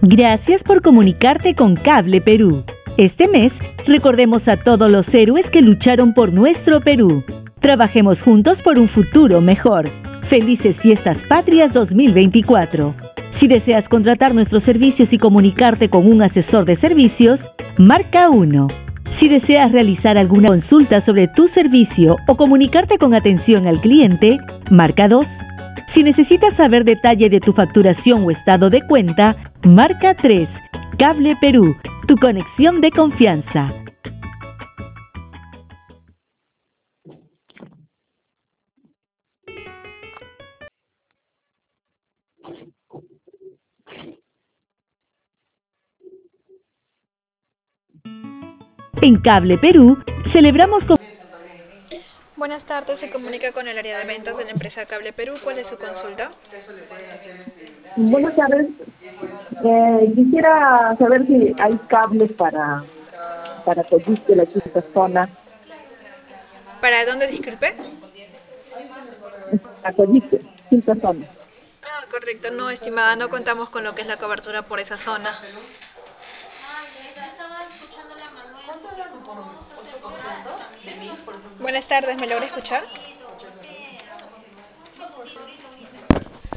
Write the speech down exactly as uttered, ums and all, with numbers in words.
Gracias por comunicarte con Cable Perú. Este mes, recordemos a todos los héroes que lucharon por nuestro Perú. Trabajemos juntos por un futuro mejor. Felices Fiestas Patrias dos mil veinticuatro. Si deseas contratar nuestros servicios y comunicarte con un asesor de servicios, marca uno. Si deseas realizar alguna consulta sobre tu servicio o comunicarte con atención al cliente, marca dos. Si necesitas saber detalle de tu facturación o estado de cuenta, marca tres. Cable Perú, tu conexión de confianza. En Cable Perú, celebramos con... Buenas tardes, se comunica con el área de ventas de la empresa Cable Perú. ¿Cuál es su consulta? Buenas tardes. Eh, quisiera saber si hay cables para para Coyique, la quinta zona, ¿Para dónde, disculpe? a Coyique, quinta zona. Ah, correcto. No, estimada, no contamos con lo que es la cobertura por esa zona. Buenas tardes, ¿me logra escuchar?